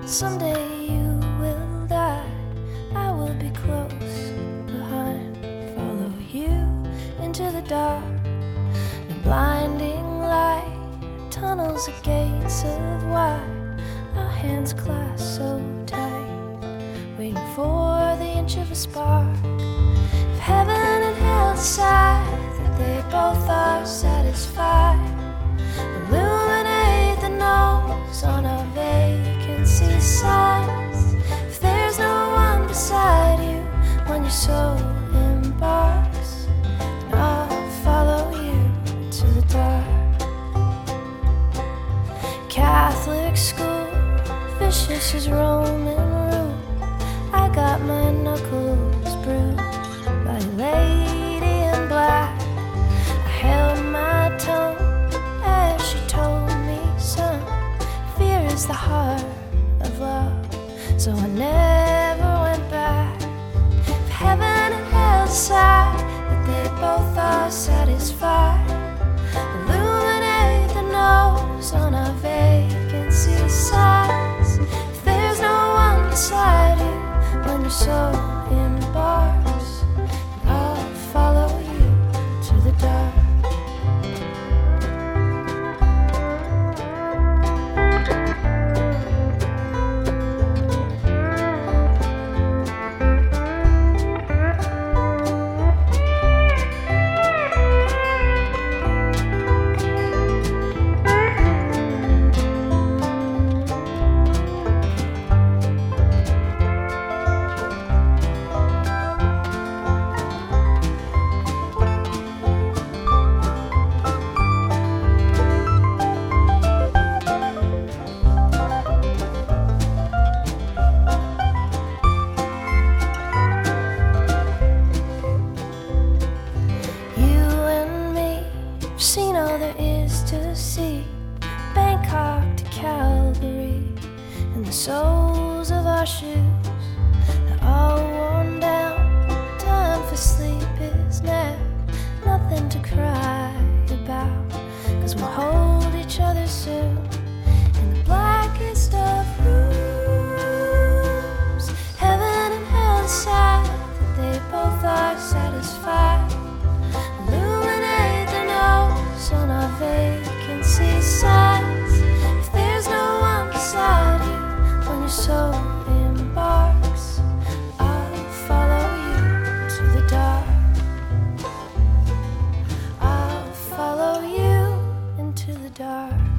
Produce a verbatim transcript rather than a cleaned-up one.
Someday you will die, I will be close behind. Follow you into the dark. The blinding light tunnels the gates of white. Our hands clasped so tight, waiting for the inch of a spark. If heaven and hell decide that they both are satisfied, illuminate the nose on our vacancy signs. If there's no one beside you when your soul embarks, then I'll follow you to the dark. Catholic school, vicious as Roman rule. I got my knuckles bruised by a lady in black. I held my tongue as she told me, son, fear is the heart of love. So I never went back. If heaven and hell decide that they both are satisfied, illuminate the nose on our vacancy signs. If there's no one beside you when your soul embarks, then I'll follow you to the dark. Seen all there is to see, Bangkok to Calgary, and the soles of our shoes are all worn down. Time for sleep is now, nothing to cry about, 'cause we'll hold each other soon in the blackest of rooms. Heaven and hell decide that they both are satisfied. On our vacancy signs. If there's no one beside you when your soul embarks, I'll follow you to the dark. I'll follow you into the dark.